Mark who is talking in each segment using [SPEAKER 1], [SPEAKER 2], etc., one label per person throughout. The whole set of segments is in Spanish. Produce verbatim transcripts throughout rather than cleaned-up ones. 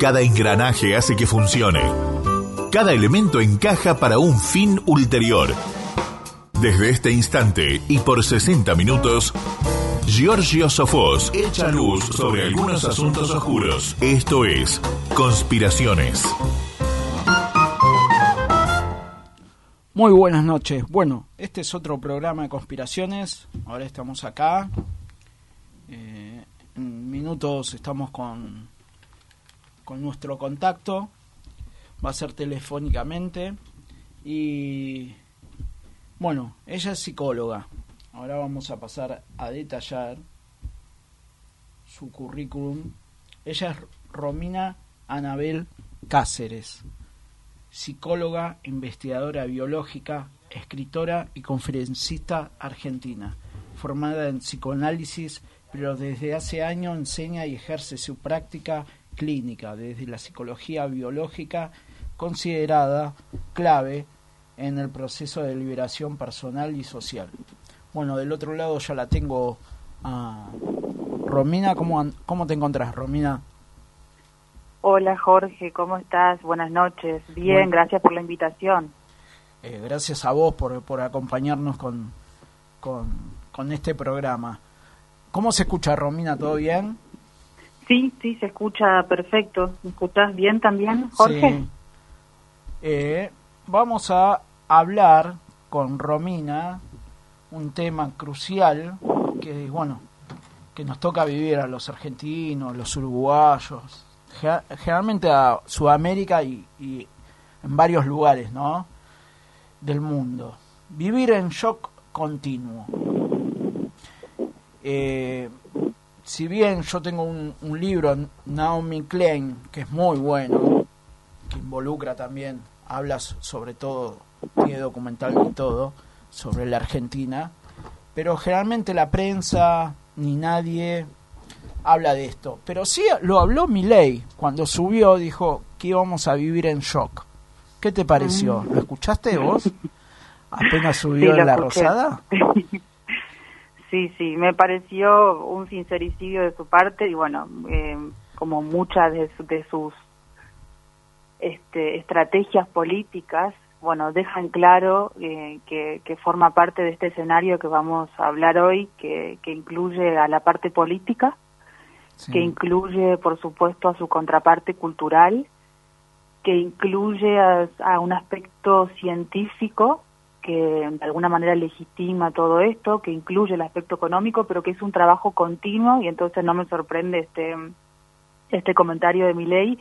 [SPEAKER 1] Cada engranaje hace que funcione. Cada elemento encaja para un fin ulterior. Desde este instante y por sesenta minutos, Giorgio Sofós echa luz sobre algunos asuntos oscuros. Esto es Conspiraciones.
[SPEAKER 2] Muy buenas noches. Bueno, este es otro programa de conspiraciones. Ahora estamos acá. Eh, en minutos estamos con, con nuestro contacto. Va a ser telefónicamente. Y bueno, ella es psicóloga. Ahora vamos a pasar a detallar su currículum. Ella es Romina Anabel Cáceres, psicóloga, investigadora biológica, escritora y conferencista argentina, formada en psicoanálisis, pero desde hace años enseña y ejerce su práctica clínica desde la psicología biológica, considerada clave en el proceso de liberación personal y social. Bueno, del otro lado ya la tengo a Romina. ¿Cómo, cómo te encontrás, Romina?
[SPEAKER 3] Hola Jorge, ¿cómo estás? Buenas noches. Bien, bueno, gracias por la invitación.
[SPEAKER 2] Eh, gracias a vos por, por acompañarnos con, con, con este programa. ¿Cómo se escucha, Romina? ¿Todo bien?
[SPEAKER 3] Sí, sí, se escucha perfecto. ¿Me escuchás bien también, Jorge?
[SPEAKER 2] Sí. Eh, vamos a hablar con Romina un tema crucial que, bueno, que nos toca vivir a los argentinos, los uruguayos, generalmente a Sudamérica y, y en varios lugares, ¿no?, del mundo. Vivir en shock continuo. Eh, si bien yo tengo un, un libro, Naomi Klein, que es muy bueno, que involucra también, habla sobre todo, tiene documental y todo, sobre la Argentina, pero generalmente la prensa ni nadie habla de esto. Pero sí lo habló Milei cuando subió, dijo que íbamos a vivir en shock. ¿Qué te pareció? ¿Lo escuchaste vos? ¿Apenas subió
[SPEAKER 3] sí,
[SPEAKER 2] en La
[SPEAKER 3] escuché.
[SPEAKER 2] Rosada?
[SPEAKER 3] Sí, sí, me pareció un sincericidio de su parte y bueno, eh, como muchas de, su, de sus este, estrategias políticas, bueno, dejan claro eh, que, que forma parte de este escenario que vamos a hablar hoy, que, que incluye a la parte política, sí, que incluye, por supuesto, a su contraparte cultural, que incluye a, a un aspecto científico que de alguna manera legitima todo esto, que incluye el aspecto económico, pero que es un trabajo continuo, y entonces no me sorprende este, este comentario de Milei,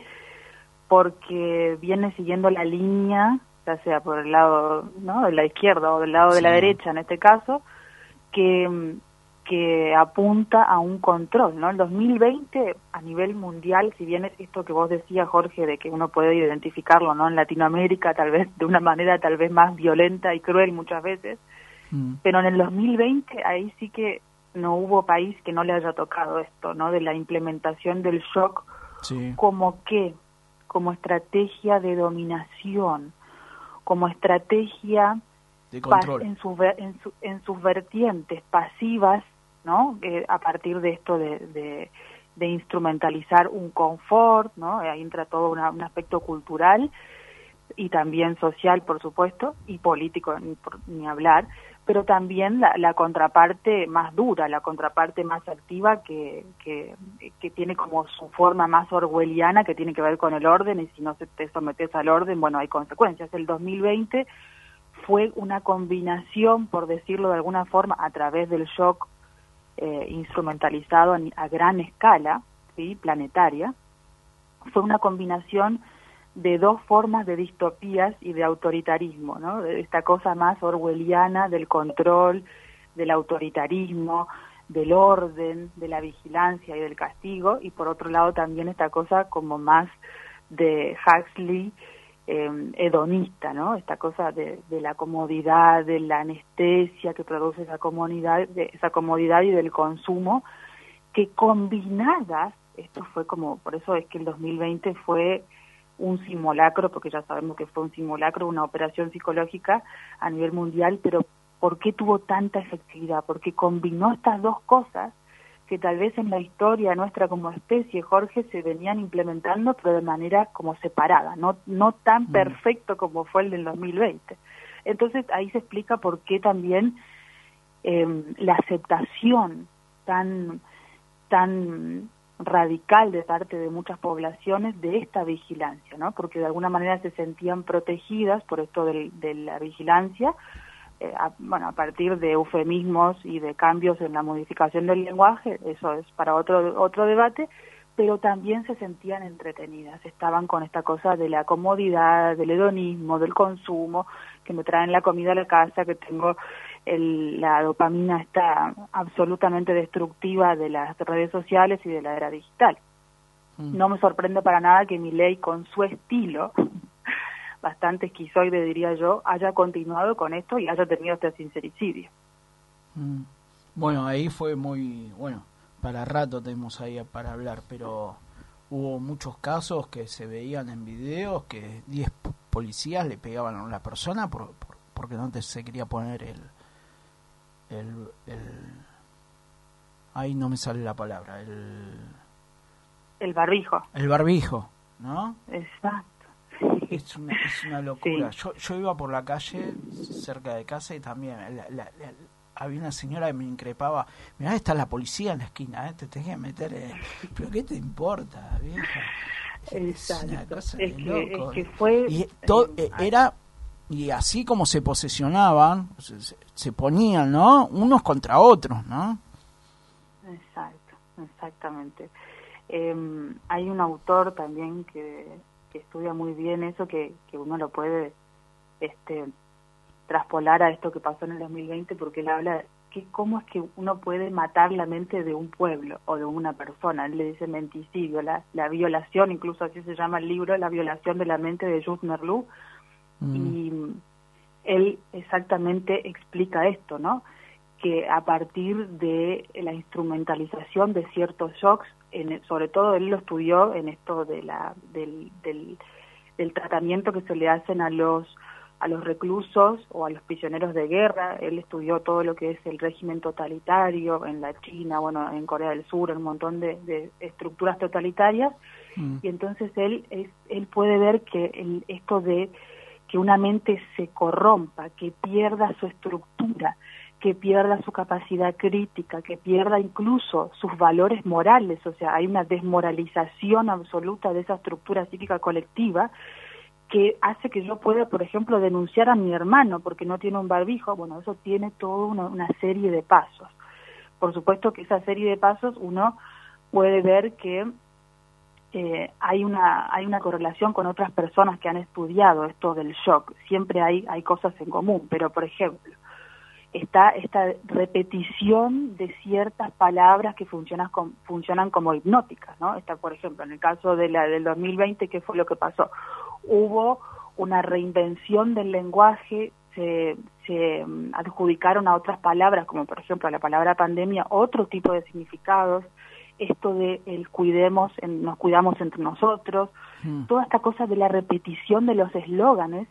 [SPEAKER 3] porque viene siguiendo la línea, ya sea por el lado, ¿no?, de la izquierda o del lado, sí, de la derecha en este caso, que, que apunta a un control, ¿no? El dos mil veinte a nivel mundial, si bien es esto que vos decías, Jorge, de que uno puede identificarlo, ¿no?, en Latinoamérica tal vez de una manera tal vez más violenta y cruel muchas veces, mm. pero en el dos mil veinte ahí sí que no hubo país que no le haya tocado esto, ¿no?, de la implementación del shock, sí, como que como estrategia de dominación, como estrategia
[SPEAKER 2] de control
[SPEAKER 3] en, su, en, su, en sus vertientes pasivas, ¿no?, eh, a partir de esto de, de, de instrumentalizar un confort, ¿no?, ahí entra todo una, un aspecto cultural y también social, por supuesto, y político, ni, por, ni hablar, pero también la, la contraparte más dura, la contraparte más activa que, que, que tiene como su forma más orwelliana, que tiene que ver con el orden, y si no te sometes al orden, bueno, hay consecuencias. El dos mil veinte fue una combinación, por decirlo de alguna forma, a través del shock eh, instrumentalizado a, a gran escala, ¿sí?, planetaria, fue una combinación de dos formas de distopías y de autoritarismo, ¿no?, de esta cosa más orwelliana del control, del autoritarismo, del orden, de la vigilancia y del castigo, y por otro lado también esta cosa como más de Huxley, eh, hedonista, ¿no?, esta cosa de, de la comodidad, de la anestesia que produce esa comodidad, de esa comodidad y del consumo, que combinadas, esto fue como, por eso es que el dos mil veinte fue un simulacro, porque ya sabemos que fue un simulacro, una operación psicológica a nivel mundial, pero ¿por qué tuvo tanta efectividad? Porque combinó estas dos cosas que tal vez en la historia nuestra como especie, Jorge, se venían implementando, pero de manera como separada, no, no tan mm. perfecto como fue el del dos mil veinte. Entonces ahí se explica por qué también eh, la aceptación tan, tan radical de parte de muchas poblaciones de esta vigilancia, ¿no? Porque de alguna manera se sentían protegidas por esto del, de la vigilancia, eh, a, bueno, a partir de eufemismos y de cambios en la modificación del lenguaje, eso es para otro otro debate, pero también se sentían entretenidas, estaban con esta cosa de la comodidad, del hedonismo, del consumo, que me traen la comida a la casa, que tengo el, la dopamina está absolutamente destructiva de las redes sociales y de la era digital. Mm. No me sorprende para nada que Milei, con su estilo, bastante esquizoide diría yo, haya continuado con esto y haya tenido este sincericidio.
[SPEAKER 2] Mm. Bueno, ahí fue muy, bueno, para rato tenemos ahí para hablar, pero hubo muchos casos que se veían en videos que diez policías le pegaban a una persona por, por, porque no te, se quería poner el, el, el... Ahí no me sale la palabra, el...
[SPEAKER 3] El barbijo.
[SPEAKER 2] El barbijo, ¿no?
[SPEAKER 3] Exacto.
[SPEAKER 2] Es una, es una locura.
[SPEAKER 3] Sí.
[SPEAKER 2] Yo, yo iba por la calle cerca de casa y también la, la, la, había una señora que me increpaba, mirá, está la policía en la esquina, ¿eh? Te tenés que meter en... ¿Pero qué te importa, vieja?
[SPEAKER 3] Exacto.
[SPEAKER 2] Es una cosa
[SPEAKER 3] es
[SPEAKER 2] de
[SPEAKER 3] que,
[SPEAKER 2] loco.
[SPEAKER 3] Es que fue...
[SPEAKER 2] Y todo, eh, era... Y así como se posesionaban, se, se ponían, ¿no? Unos contra otros, ¿no?
[SPEAKER 3] Exacto, exactamente. Eh, hay un autor también que, que estudia muy bien eso, que, que uno lo puede este, traspolar a esto que pasó en el dos mil veinte, porque él habla de que cómo es que uno puede matar la mente de un pueblo o de una persona. Él le dice menticidio, la, la violación, incluso así se llama el libro, la violación de la mente de Jules Merleau. Mm. Y él exactamente explica esto, ¿no? Que a partir de la instrumentalización de ciertos shocks, en, sobre todo él lo estudió en esto de la del, del, del tratamiento que se le hacen a los a los reclusos o a los prisioneros de guerra. Él estudió todo lo que es el régimen totalitario en la China, bueno, en Corea del Sur, un montón de, de estructuras totalitarias, mm. y entonces él es, él puede ver que el, esto de que una mente se corrompa, que pierda su estructura, que pierda su capacidad crítica, que pierda incluso sus valores morales, o sea, hay una desmoralización absoluta de esa estructura psíquica colectiva que hace que yo pueda, por ejemplo, denunciar a mi hermano porque no tiene un barbijo. Bueno, eso tiene toda una, una serie de pasos. Por supuesto que esa serie de pasos uno puede ver que eh, hay una hay una correlación con otras personas que han estudiado esto del shock. Siempre hay hay cosas en común, pero por ejemplo, está esta repetición de ciertas palabras que funcionan, con, funcionan como hipnóticas, ¿no? Está, por ejemplo, en el caso de la del dos mil veinte, ¿qué fue lo que pasó? Hubo una reinvención del lenguaje, se, se um, adjudicaron a otras palabras, como por ejemplo a la palabra pandemia, otro tipo de significados, esto de el cuidemos, en, nos cuidamos entre nosotros, mm. toda esta cosa de la repetición de los eslóganes,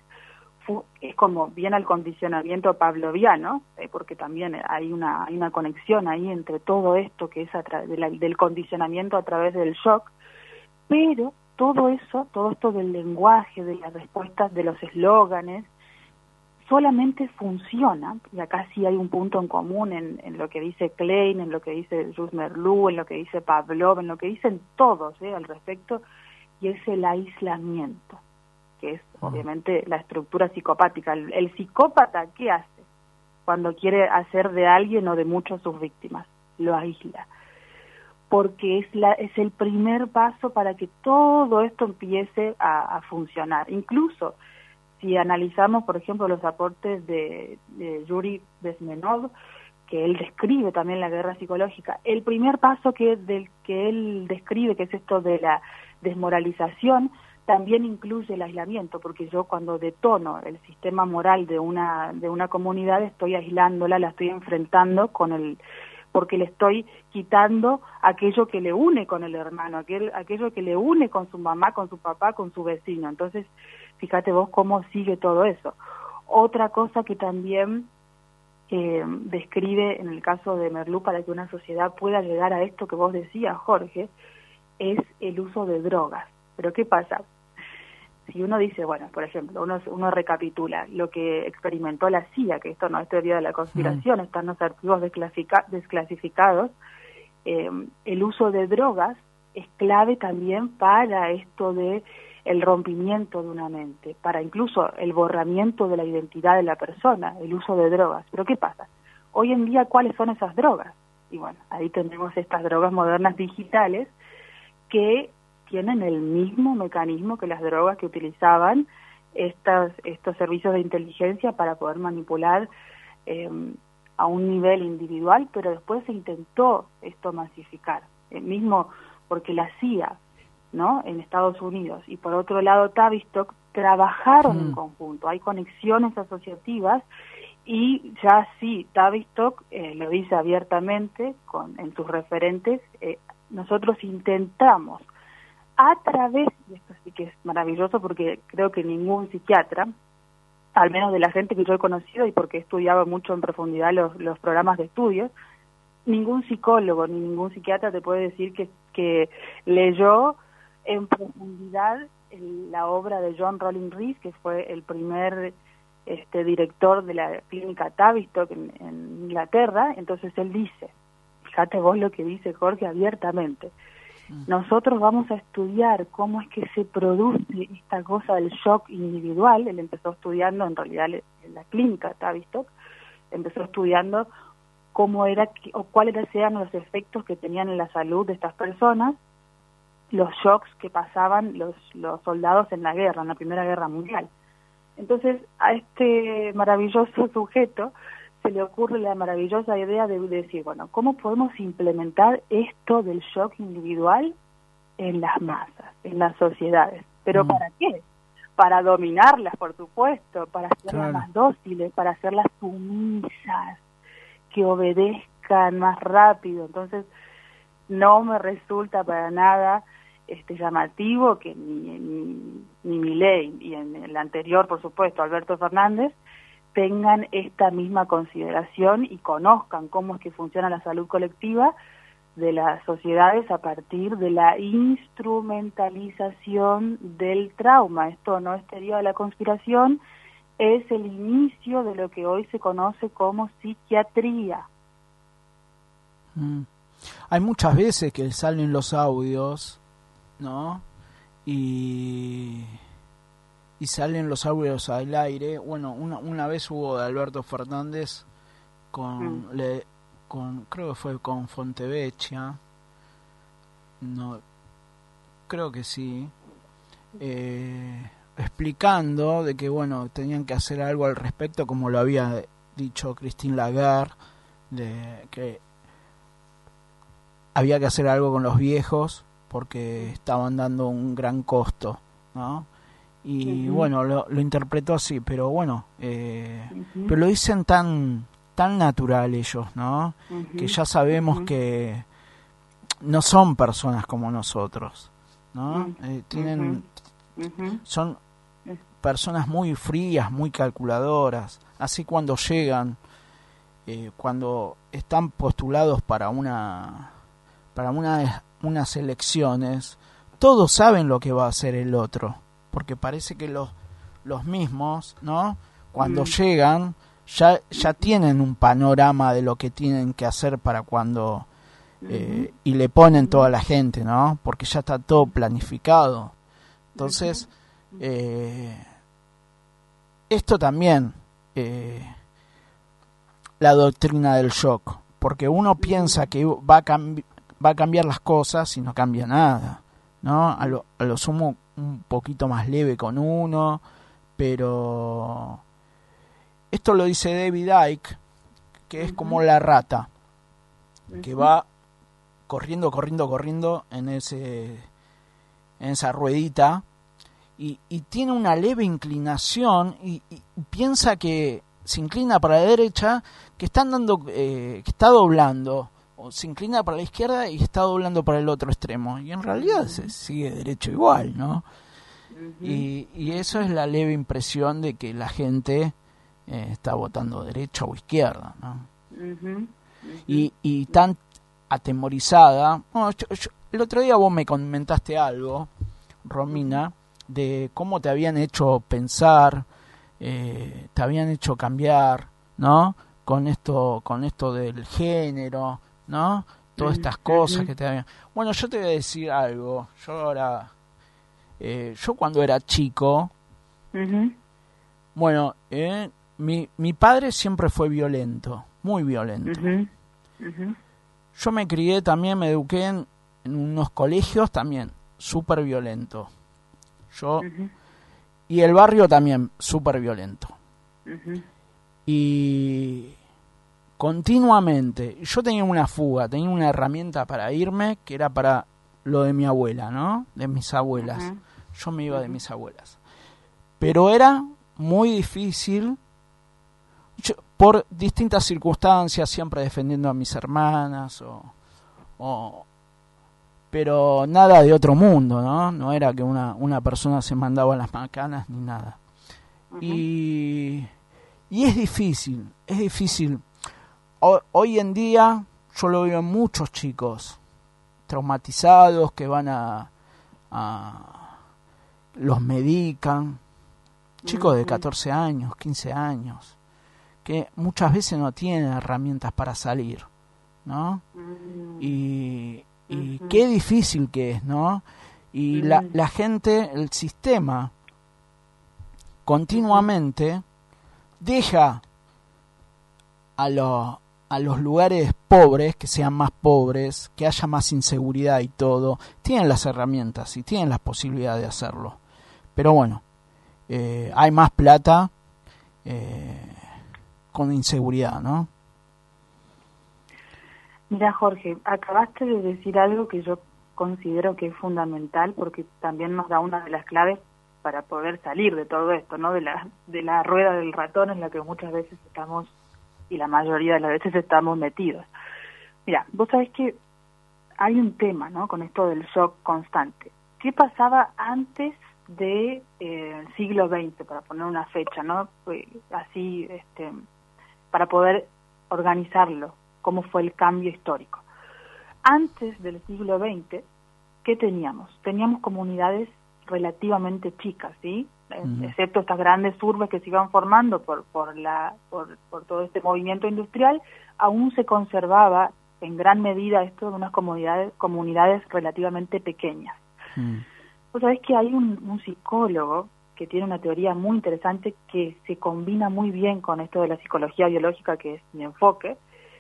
[SPEAKER 3] es como bien al condicionamiento pavloviano, eh, porque también hay una hay una conexión ahí entre todo esto que es a tra- de la, del condicionamiento a través del shock, pero todo eso, todo esto del lenguaje, de las respuestas, de los eslóganes, solamente funciona, y acá sí hay un punto en común en, en lo que dice Klein, en lo que dice Jules Merleau, en lo que dice Pavlov, en lo que dicen todos eh, al respecto, y es el aislamiento, que es obviamente la estructura psicopática. El, el psicópata, ¿qué hace cuando quiere hacer de alguien o de muchos sus víctimas? Lo aísla, porque es la es el primer paso para que todo esto empiece a, a funcionar. Incluso si analizamos, por ejemplo, los aportes de, de Yuri Bezmenov, que él describe también la guerra psicológica, el primer paso que del que él describe, que es esto de la desmoralización, también incluye el aislamiento, porque yo cuando detono el sistema moral de una de una comunidad estoy aislándola, la estoy enfrentando con el porque le estoy quitando aquello que le une con el hermano, aquel, aquello que le une con su mamá, con su papá, con su vecino. Entonces, fíjate vos cómo sigue todo eso. Otra cosa que también eh, describe en el caso de Merleau para que una sociedad pueda llegar a esto que vos decías, Jorge, es el uso de drogas. Pero ¿qué pasa? Si uno dice, bueno, por ejemplo, uno, uno recapitula lo que experimentó la C I A, que esto no es teoría de la conspiración, sí. Están los archivos desclasifica, desclasificados, eh, el uso de drogas es clave también para esto de el rompimiento de una mente, para incluso el borramiento de la identidad de la persona, el uso de drogas. Pero ¿qué pasa? Hoy en día, ¿cuáles son esas drogas? Y bueno, ahí tenemos estas drogas modernas digitales que tienen el mismo mecanismo que las drogas que utilizaban estas, estos servicios de inteligencia para poder manipular eh, a un nivel individual, pero después se intentó esto masificar, el mismo porque la C I A, ¿no?, en Estados Unidos, y por otro lado Tavistock, trabajaron mm. en conjunto, hay conexiones asociativas, y ya sí, Tavistock eh, lo dice abiertamente con, en sus referentes, eh, nosotros intentamos a través, y esto sí que es maravilloso porque creo que ningún psiquiatra, al menos de la gente que yo he conocido y porque he estudiado mucho en profundidad los, los programas de estudios, ningún psicólogo ni ningún psiquiatra te puede decir que, que leyó en profundidad el, la obra de John Rollin Rees, que fue el primer este, director de la clínica Tavistock en, en Inglaterra. Entonces él dice, fíjate vos lo que dice Jorge abiertamente, nosotros vamos a estudiar cómo es que se produce esta cosa del shock individual. Él empezó estudiando, en realidad en la clínica Tavistock, empezó estudiando cómo era o cuáles eran los efectos que tenían en la salud de estas personas, los shocks que pasaban los, los soldados en la guerra, en la Primera Guerra Mundial. Entonces, a este maravilloso sujeto se le ocurre la maravillosa idea de decir, bueno, ¿cómo podemos implementar esto del shock individual en las masas, en las sociedades? ¿Pero mm. para qué? Para dominarlas, por supuesto, para hacerlas claro. más dóciles, para hacerlas sumisas, que obedezcan más rápido. Entonces, no me resulta para nada este llamativo que ni, ni, ni Milei y en el anterior, por supuesto, Alberto Fernández, tengan esta misma consideración y conozcan cómo es que funciona la salud colectiva de las sociedades a partir de la instrumentalización del trauma. Esto no es teoría de la conspiración, es el inicio de lo que hoy se conoce como psiquiatría.
[SPEAKER 2] Mm. Hay muchas veces que salen los audios, ¿no? Y... y salen los audios al aire. Bueno, una, una vez hubo de Alberto Fernández con, mm. le, con creo que fue con Fontevecchia, no, creo que sí, eh, explicando de que, bueno, tenían que hacer algo al respecto, como lo había dicho Christine Lagarde, de que había que hacer algo con los viejos porque estaban dando un gran costo, ¿no? Y uh-huh. bueno, lo, lo interpretó así, pero bueno, eh, uh-huh. pero lo dicen tan tan natural ellos, ¿no? Uh-huh. Que ya sabemos uh-huh. que no son personas como nosotros, ¿no? Uh-huh. Eh, tienen uh-huh. son personas muy frías, muy calculadoras. Así cuando llegan, eh, cuando están postulados para una para una unas elecciones, todos saben lo que va a hacer el otro, porque parece que los los mismos, ¿no? Cuando mm. llegan ya ya tienen un panorama de lo que tienen que hacer para cuando eh, y le ponen toda la gente, ¿no? Porque ya está todo planificado. Entonces eh, esto también eh, la doctrina del shock, porque uno piensa que va a cambiar va a cambiar las cosas y no cambia nada, ¿no? A lo, a lo sumo un poquito más leve con uno, pero esto lo dice David Icke, que es uh-huh. como la rata, uh-huh. que va corriendo, corriendo, corriendo en ese en esa ruedita y, y tiene una leve inclinación y, y piensa que se inclina para la derecha, que está andando, eh, que está doblando, o se inclina para la izquierda y está doblando para el otro extremo, y en realidad se sigue derecho igual, ¿no? Uh-huh. Y, y eso es la leve impresión de que la gente eh, está votando derecha o izquierda, ¿no?
[SPEAKER 3] Uh-huh, uh-huh.
[SPEAKER 2] Y, y tan atemorizada. Bueno, yo, yo, el otro día vos me comentaste algo, Romina, uh-huh. de cómo te habían hecho pensar, eh, te habían hecho cambiar, ¿no? Con esto, con esto del género, ¿no? Todas estas cosas uh-huh. que te habían... Bueno, yo te voy a decir algo. Yo ahora... Eh, yo cuando era chico...
[SPEAKER 3] Uh-huh.
[SPEAKER 2] Bueno, eh, mi, mi padre siempre fue violento, muy violento.
[SPEAKER 3] Uh-huh. Uh-huh.
[SPEAKER 2] Yo me crié también, me eduqué en, en unos colegios también, súper violento. Yo... Uh-huh. Y el barrio también, súper violento.
[SPEAKER 3] Uh-huh.
[SPEAKER 2] Y... continuamente, yo tenía una fuga, tenía una herramienta para irme, que era para lo de mi abuela, ¿no? De mis abuelas. Uh-huh. Yo me iba uh-huh. de mis abuelas. Pero era muy difícil, yo, por distintas circunstancias, siempre defendiendo a mis hermanas, o, o, pero nada de otro mundo, ¿no? No era que una, una persona se mandaba las macanas ni nada. Uh-huh. Y, y es difícil, es difícil. Hoy en día yo lo veo en muchos chicos traumatizados que van a, a los medican, chicos de catorce años, quince años, que muchas veces no tienen herramientas para salir, ¿no? Y, y qué difícil que es, ¿no? Y la, la gente, el sistema, continuamente deja a los a los lugares pobres, que sean más pobres, que haya más inseguridad y todo. Tienen las herramientas y tienen las posibilidades de hacerlo. Pero bueno, eh, hay más plata eh, con inseguridad, ¿no?
[SPEAKER 3] Mira, Jorge, acabaste de decir algo que yo considero que es fundamental, porque también nos da una de las claves para poder salir de todo esto, ¿no? De la, de la rueda del ratón en la que muchas veces estamos, y la mayoría de las veces estamos metidos. Mira, vos sabés que hay un tema, ¿no?, con esto del shock constante. ¿Qué pasaba antes de eh, siglo veinte, para poner una fecha, ¿no?, así, este, para poder organizarlo, cómo fue el cambio histórico? Antes del siglo veinte, ¿qué teníamos? Teníamos comunidades relativamente chicas, ¿sí? Uh-huh. Excepto estas grandes urbes que se iban formando por por la por, por todo este movimiento industrial, aún se conservaba en gran medida esto de unas comunidades comunidades relativamente pequeñas. Uh-huh. Vos sabés que hay un, un psicólogo que tiene una teoría muy interesante que se combina muy bien con esto de la psicología biológica, que es mi enfoque,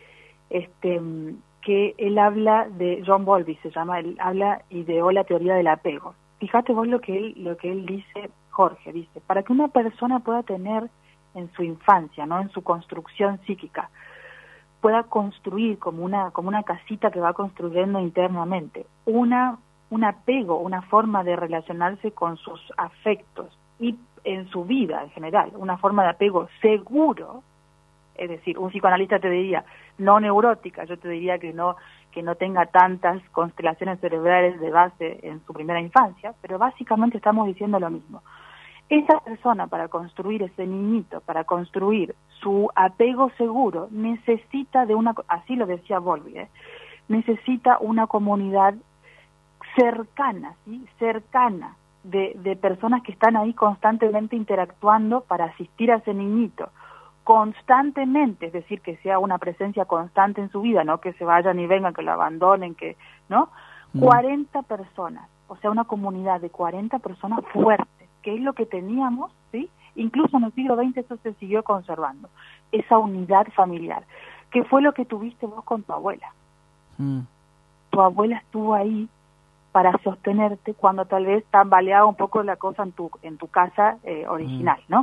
[SPEAKER 3] este que él habla de, John Bowlby se llama, él habla, ideó la teoría del apego. Fíjate vos lo que él, lo que él dice, Jorge, dice, para que una persona pueda tener en su infancia, ¿no?, en su construcción psíquica, pueda construir como una, como una casita que va construyendo internamente, una, un apego, una forma de relacionarse con sus afectos y en su vida en general, una forma de apego seguro. Es decir, un psicoanalista te diría no neurótica, yo te diría que no que no tenga tantas constelaciones cerebrales de base en su primera infancia, pero básicamente estamos diciendo lo mismo. Esa persona, para construir ese niñito, para construir su apego seguro, necesita de una, así lo decía Bowlby, ¿eh? necesita una comunidad cercana, ¿sí? cercana, de, de personas que están ahí constantemente interactuando para asistir a ese niñito. Constantemente, es decir, que sea una presencia constante en su vida, no que se vayan y vengan, que lo abandonen, que no, mm. cuarenta personas, o sea, una comunidad de cuarenta personas fuertes, que es lo que teníamos, ¿sí? Incluso en el siglo veinte eso se siguió conservando, esa unidad familiar, que fue lo que tuviste vos con tu abuela. Mm. Tu abuela estuvo ahí para sostenerte cuando tal vez tambaleaba un poco la cosa en tu en tu casa eh, original, mm. ¿no?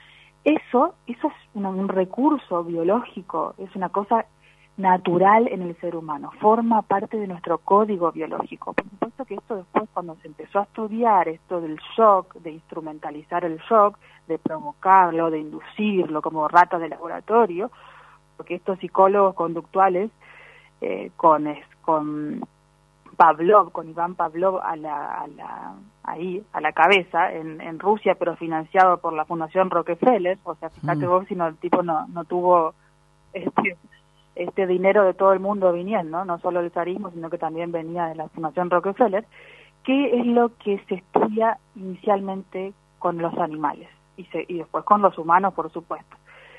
[SPEAKER 3] Eso, eso es un, un recurso biológico, es una cosa natural en el ser humano, forma parte de nuestro código biológico. Por supuesto que esto después, cuando se empezó a estudiar esto del shock, de instrumentalizar el shock, de provocarlo, de inducirlo como rata de laboratorio, porque estos psicólogos conductuales, eh, con, con Pavlov, con Iván Pavlov a la, a la ahí a la cabeza en, en Rusia, pero financiado por la Fundación Rockefeller. O sea, fíjate mm. vos si no, el tipo no, no tuvo este, este dinero de todo el mundo viniendo, ¿no? No solo el zarismo, sino que también venía de la Fundación Rockefeller. ¿Qué es lo que se estudia inicialmente con los animales? Y, se, y después con los humanos, por supuesto.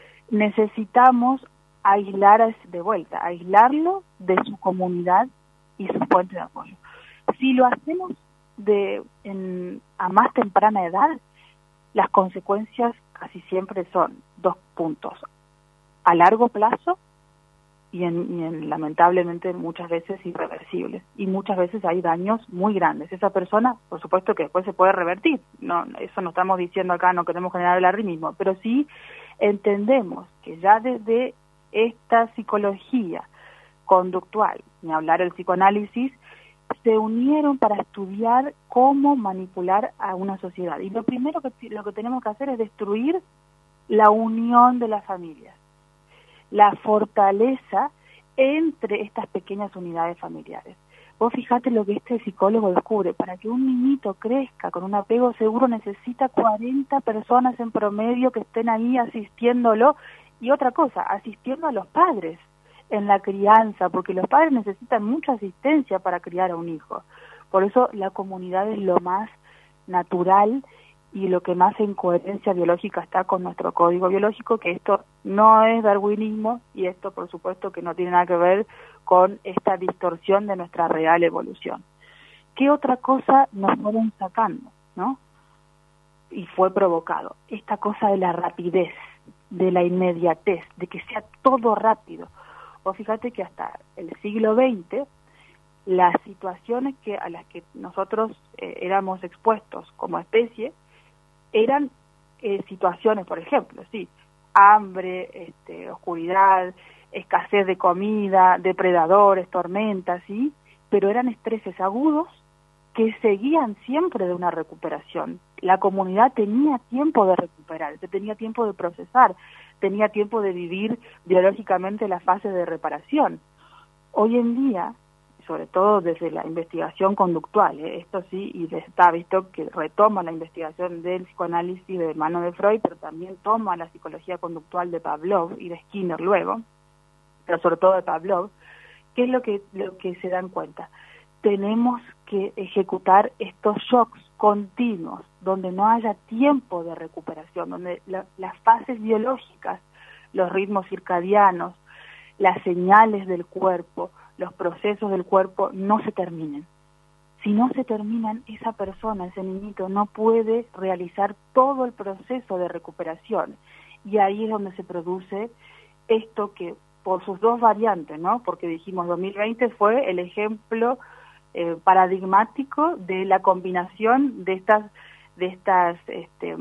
[SPEAKER 3] Necesitamos aislar de vuelta, aislarlo de su comunidad y su fuente de apoyo. Si lo hacemos de en, a más temprana edad, las consecuencias casi siempre son dos puntos: a largo plazo y, en, y en, lamentablemente muchas veces irreversibles, y muchas veces hay daños muy grandes. Esa persona, por supuesto que después se puede revertir, no, eso no estamos diciendo acá, no queremos generar alarmismo, pero sí entendemos que ya desde esta psicología conductual, ni hablar el psicoanálisis, se unieron para estudiar cómo manipular a una sociedad. Y lo primero que lo que tenemos que hacer es destruir la unión de las familias, la fortaleza entre estas pequeñas unidades familiares. Vos fijate lo que este psicólogo descubre: para que un niñito crezca con un apego seguro necesita cuarenta personas en promedio que estén ahí asistiéndolo, y otra cosa, asistiendo a los padres en la crianza, porque los padres necesitan mucha asistencia para criar a un hijo. Por eso la comunidad es lo más natural y lo que más en coherencia biológica está con nuestro código biológico, que esto no es darwinismo, y esto por supuesto que no tiene nada que ver con esta distorsión de nuestra real evolución. ¿Qué otra cosa nos fueron sacando, no? Y fue provocado esta cosa de la rapidez, de la inmediatez, de que sea todo rápido. Vos fíjate que hasta el siglo veinte, las situaciones que a las que nosotros eh, éramos expuestos como especie eran eh, situaciones, por ejemplo, sí, hambre, este, oscuridad, escasez de comida, depredadores, tormentas, sí, pero eran estreses agudos que seguían siempre de una recuperación. La comunidad tenía tiempo de recuperar, tenía tiempo de procesar, tenía tiempo de vivir biológicamente la fase de reparación. Hoy en día, sobre todo desde la investigación conductual, ¿eh? esto sí, y está visto que retoma la investigación del psicoanálisis de mano de Freud, pero también toma la psicología conductual de Pavlov y de Skinner luego, pero sobre todo de Pavlov. ¿Qué es lo que, lo que se dan cuenta? Tenemos que ejecutar estos shocks continuos, donde no haya tiempo de recuperación, donde la, las fases biológicas, los ritmos circadianos, las señales del cuerpo, los procesos del cuerpo no se terminen. Si no se terminan, esa persona, ese niñito, no puede realizar todo el proceso de recuperación. Y ahí es donde se produce esto que, por sus dos variantes, ¿no? Porque dijimos, dos mil veinte fue el ejemplo eh, paradigmático de la combinación de estas, de estas este,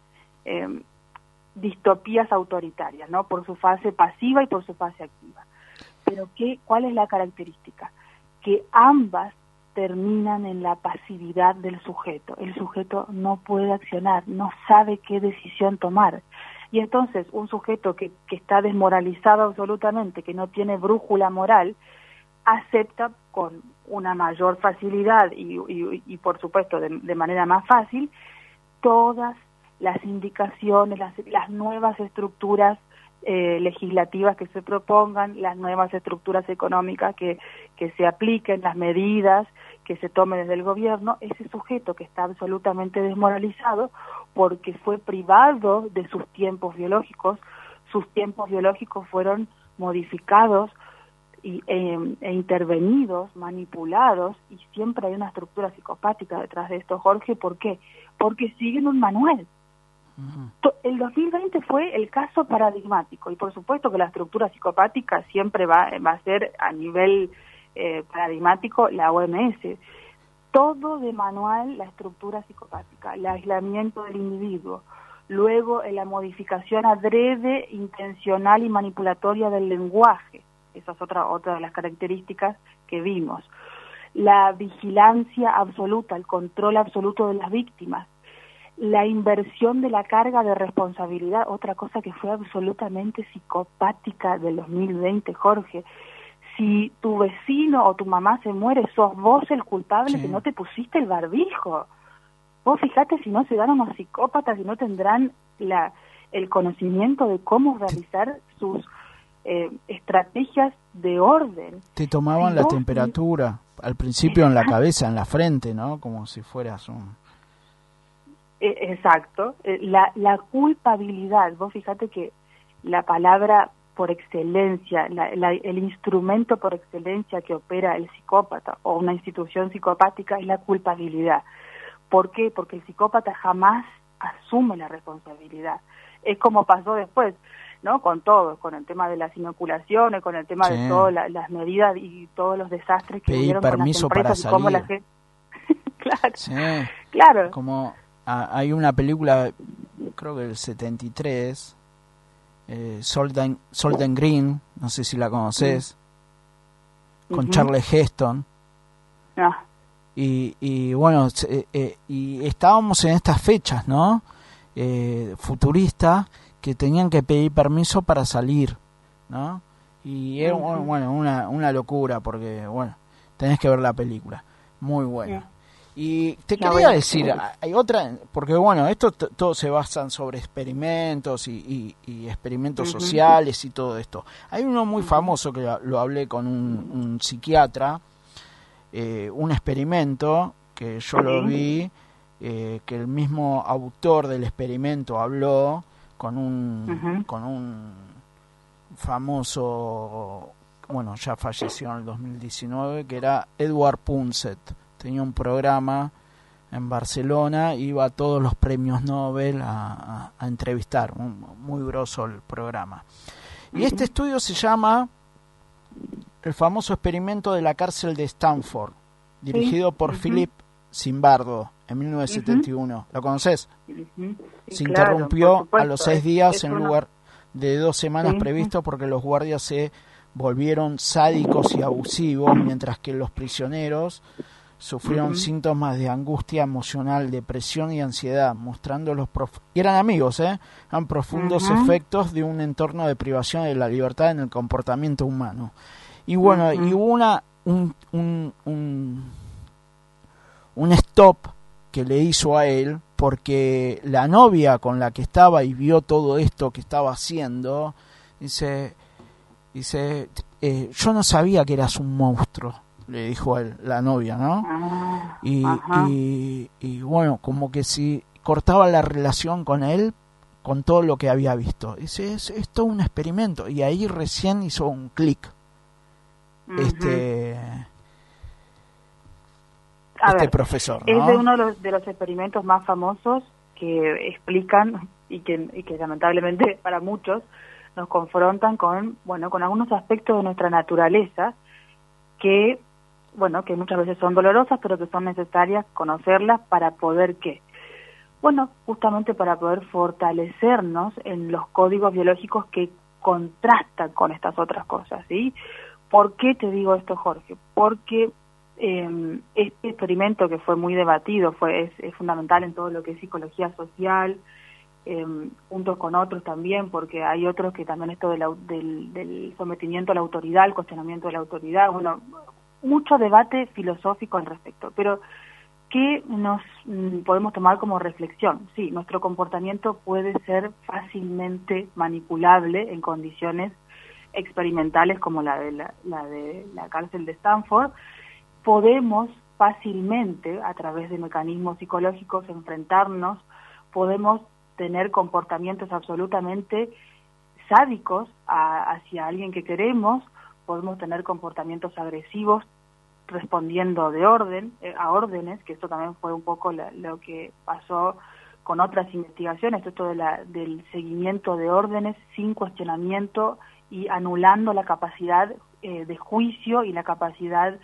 [SPEAKER 3] eh, distopías autoritarias, ¿no? Por su fase pasiva y por su fase activa. Pero ¿qué, ¿cuál es la característica? Que ambas terminan en la pasividad del sujeto. El sujeto no puede accionar, no sabe qué decisión tomar. Y entonces un sujeto que, que está desmoralizado absolutamente, que no tiene brújula moral, acepta con una mayor facilidad y, y, y por supuesto de, de manera más fácil todas las indicaciones, las, las nuevas estructuras Eh, legislativas que se propongan, las nuevas estructuras económicas que, que se apliquen, las medidas que se tomen desde el gobierno. Ese sujeto que está absolutamente desmoralizado porque fue privado de sus tiempos biológicos, sus tiempos biológicos fueron modificados y, e, e intervenidos, manipulados, y siempre hay una estructura psicopática detrás de esto, Jorge. ¿Por qué? Porque siguen un manual. El dos mil veinte fue el caso paradigmático, y por supuesto que la estructura psicopática siempre va, va a ser a nivel eh, paradigmático la O M S. Todo de manual, la estructura psicopática, el aislamiento del individuo, luego eh, la modificación adrede, intencional y manipulatoria del lenguaje. Esa es otra, otra de las características que vimos. La vigilancia absoluta, el control absoluto de las víctimas, la inversión de la carga de responsabilidad, otra cosa que fue absolutamente psicopática del dos mil veinte, Jorge. Si tu vecino o tu mamá se muere, sos vos el culpable, sí, que no te pusiste el barbijo. vos fijate si no serán unos psicópatas y no tendrán la el conocimiento de cómo realizar sus eh, estrategias de orden.
[SPEAKER 2] Te tomaban
[SPEAKER 3] si
[SPEAKER 2] la
[SPEAKER 3] vos,
[SPEAKER 2] temperatura, al principio en la cabeza, en la frente, ¿no? Como si fueras un...
[SPEAKER 3] Eh, exacto. Eh, la, la culpabilidad, vos fíjate que la palabra por excelencia, la, la, el instrumento por excelencia que opera el psicópata o una institución psicopática es la culpabilidad. ¿Por qué? Porque el psicópata jamás asume la responsabilidad. Es como pasó después, ¿no? Con todo, con el tema de las inoculaciones, con el tema sí. de todas la, las medidas y todos los desastres que
[SPEAKER 2] Pedí
[SPEAKER 3] hubieron
[SPEAKER 2] permiso
[SPEAKER 3] con las empresas
[SPEAKER 2] para
[SPEAKER 3] y cómo
[SPEAKER 2] salir.
[SPEAKER 3] la gente... claro,
[SPEAKER 2] sí.
[SPEAKER 3] claro.
[SPEAKER 2] Como ah, hay una película, creo que del setenta y tres, eh, Solden, Solden Green, no sé si la conoces, mm. con uh-huh. Charles Heston.
[SPEAKER 3] No.
[SPEAKER 2] Y, y bueno, eh, eh, y estábamos en estas fechas, ¿no? Eh, futuristas, que tenían que pedir permiso para salir, ¿no? Y era, uh-huh. bueno, una, una locura, porque, bueno, tenés que ver la película. Muy buena. Yeah. Y te no, quería decir, hay otra, porque bueno, esto t- todo se basan sobre experimentos y, y, y experimentos uh-huh. sociales y todo esto. Hay uno muy uh-huh. famoso que lo hablé con un, un psiquiatra, eh, un experimento que yo uh-huh. lo vi, eh, que el mismo autor del experimento habló con un, uh-huh. con un famoso, bueno, ya falleció en el dos mil diecinueve, que era Edward Punset. Tenía un programa en Barcelona, iba a todos los premios Nobel a, a, a entrevistar, muy, muy grosso el programa. Y este estudio se llama el famoso experimento de la cárcel de Stanford, dirigido por uh-huh. Philip Zimbardo en mil novecientos setenta y uno. Uh-huh. ¿Lo conoces?
[SPEAKER 3] Uh-huh. Sí,
[SPEAKER 2] se
[SPEAKER 3] claro,
[SPEAKER 2] interrumpió a los seis días es en
[SPEAKER 3] una...
[SPEAKER 2] lugar de dos semanas
[SPEAKER 3] sí.
[SPEAKER 2] previsto porque los guardias se volvieron sádicos y abusivos, mientras que los prisioneros sufrieron uh-huh. síntomas de angustia emocional, depresión y ansiedad, mostrando los prof... y eran amigos, ¿eh? eran profundos uh-huh. efectos de un entorno de privación de la libertad en el comportamiento humano. Y bueno, uh-huh. y hubo una un, un, un, un stop que le hizo a él, porque la novia con la que estaba y vio todo esto que estaba haciendo, dice, dice eh, yo no sabía que eras un monstruo, le dijo a él, la novia, ¿no?
[SPEAKER 3] Ah,
[SPEAKER 2] y, y, y bueno, como que si cortaba la relación con él con todo lo que había visto. Dice, es, es todo un experimento. Y ahí recién hizo un clic. Uh-huh. Este,
[SPEAKER 3] a
[SPEAKER 2] este
[SPEAKER 3] ver,
[SPEAKER 2] profesor, ¿no?
[SPEAKER 3] Es de uno de los, de los experimentos más famosos que explican y que, y que lamentablemente para muchos nos confrontan con, bueno, con algunos aspectos de nuestra naturaleza que, bueno, que muchas veces son dolorosas, pero que son necesarias conocerlas para poder, ¿qué? Bueno, justamente para poder fortalecernos en los códigos biológicos que contrastan con estas otras cosas, ¿sí? ¿Por qué te digo esto, Jorge? Porque eh, este experimento que fue muy debatido, fue es, es fundamental en todo lo que es psicología social, eh, junto con otros también, porque hay otros que también esto de la, del, del sometimiento a la autoridad, el cuestionamiento de la autoridad, bueno, mucho debate filosófico al respecto, pero ¿qué nos mm, podemos tomar como reflexión? Sí, nuestro comportamiento puede ser fácilmente manipulable en condiciones experimentales como la de la, la de la cárcel de Stanford. Podemos fácilmente, a través de mecanismos psicológicos, enfrentarnos, podemos tener comportamientos absolutamente sádicos a, hacia alguien que queremos, podemos tener comportamientos agresivos respondiendo de orden eh, a órdenes, que esto también fue un poco la, lo que pasó con otras investigaciones, esto de la, del seguimiento de órdenes sin cuestionamiento y anulando la capacidad eh, de juicio y la capacidad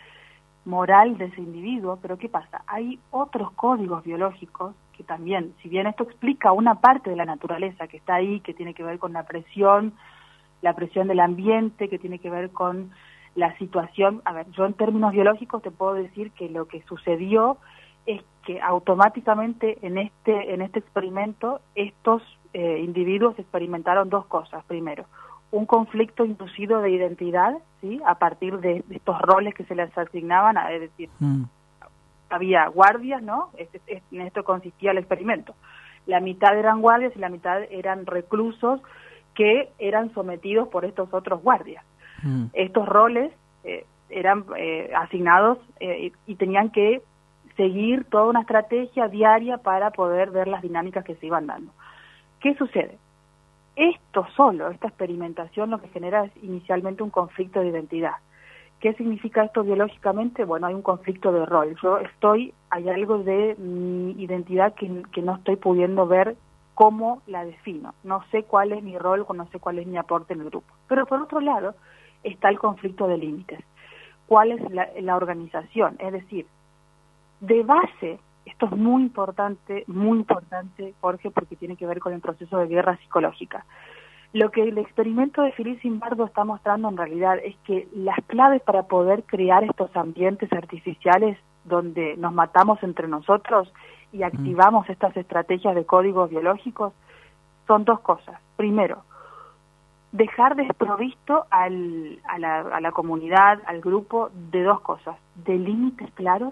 [SPEAKER 3] moral de ese individuo. Pero ¿qué pasa? Hay otros códigos biológicos que también, si bien esto explica una parte de la naturaleza que está ahí, que tiene que ver con la presión, la presión del ambiente, que tiene que ver con la situación, a ver, yo en términos biológicos te puedo decir que lo que sucedió es que automáticamente en este en este experimento estos eh, individuos experimentaron dos cosas. Primero, un conflicto inducido de identidad, ¿sí? A partir de, de estos roles que se les asignaban, es decir, mm. había guardias, ¿no? Este, este, en esto consistía el experimento. La mitad eran guardias y la mitad eran reclusos que eran sometidos por estos otros guardias. Mm. Estos roles eh, eran eh, asignados eh, y, y tenían que seguir toda una estrategia diaria para poder ver las dinámicas que se iban dando. ¿Qué sucede? Esto solo, esta experimentación, lo que genera es inicialmente un conflicto de identidad. ¿Qué significa esto biológicamente? Bueno, hay un conflicto de rol. Yo estoy, hay algo de mi identidad que, que no estoy pudiendo ver cómo la defino. No sé cuál es mi rol, no sé cuál es mi aporte en el grupo. Pero por otro lado, está el conflicto de límites. ¿Cuál es la, la organización? Es decir, de base, esto es muy importante, muy importante, Jorge, porque tiene que ver con el proceso de guerra psicológica. Lo que el experimento de Philippe Zimbardo está mostrando en realidad es que las claves para poder crear estos ambientes artificiales donde nos matamos entre nosotros y activamos mm. estas estrategias de códigos biológicos son dos cosas. Primero, dejar desprovisto al, a, la, a la comunidad, al grupo, de dos cosas: de límites claros,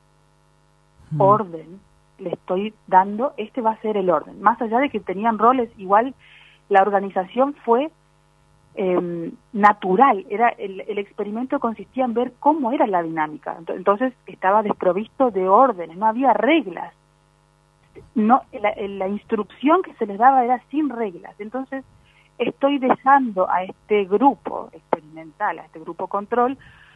[SPEAKER 3] mm. orden, le estoy dando, este va a ser el orden. Más allá de que tenían roles igual, la organización fue eh, natural, era el, el experimento consistía en ver cómo era la dinámica, entonces estaba desprovisto de órdenes, no había reglas, no la, la instrucción que se les daba era sin reglas. Entonces estoy dejando a este grupo experimental, a este grupo control,